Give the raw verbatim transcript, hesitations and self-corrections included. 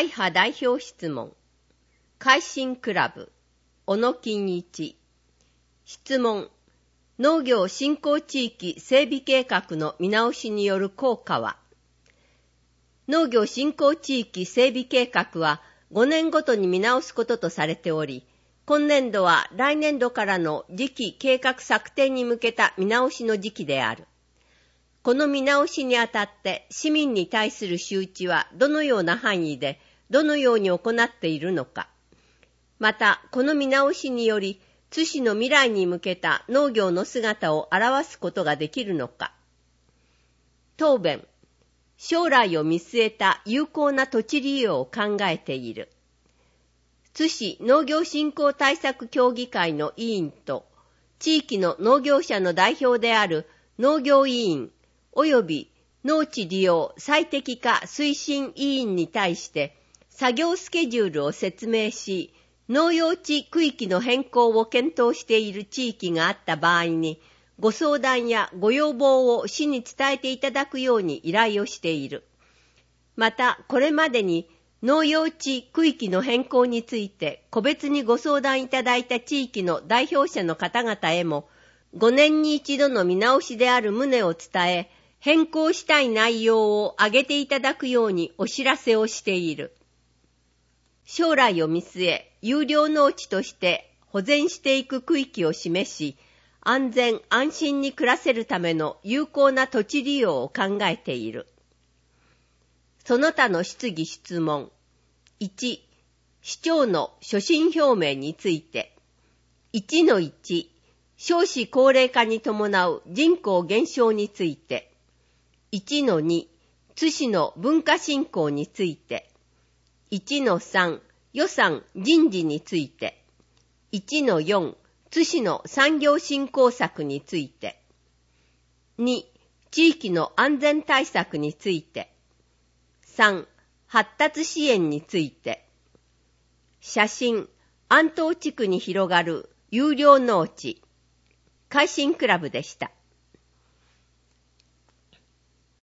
会派代表質問。海進クラブ、小野金一。質問。農業振興地域整備計画の見直しによる効果は？農業振興地域整備計画はごねんごとに見直すこととされており、今年度は来年度からの次期計画策定に向けた見直しの時期である。この見直しにあたって市民に対する周知はどのような範囲でどのように行っているのか。また、この見直しにより津市の未来に向けた農業の姿を表すことができるのか。答弁。将来を見据えた有効な土地利用を考えている。津市農業振興対策協議会の委員と地域の農業者の代表である農業委員及び農地利用最適化推進委員に対して作業スケジュールを説明し、農用地区域の変更を検討している地域があった場合に、ご相談やご要望を市に伝えていただくように依頼をしている。また、これまでに農用地区域の変更について個別にご相談いただいた地域の代表者の方々へも、ごねんに一度の見直しである旨を伝え、変更したい内容を挙げていただくようにお知らせをしている。将来を見据え、優良農地として保全していく区域を示し、安全安心に暮らせるための有効な土地利用を考えている。その他の質疑質問。いち、市長の所信表明について。いちのいち、少子高齢化に伴う人口減少について。いちのに、津市の文化振興について。いちのさん、予算人事について。いちのよん、津市の産業振興策について。に、地域の安全対策について。さん、発達支援について。写真、安東地区に広がる優良農地。海進クラブでした。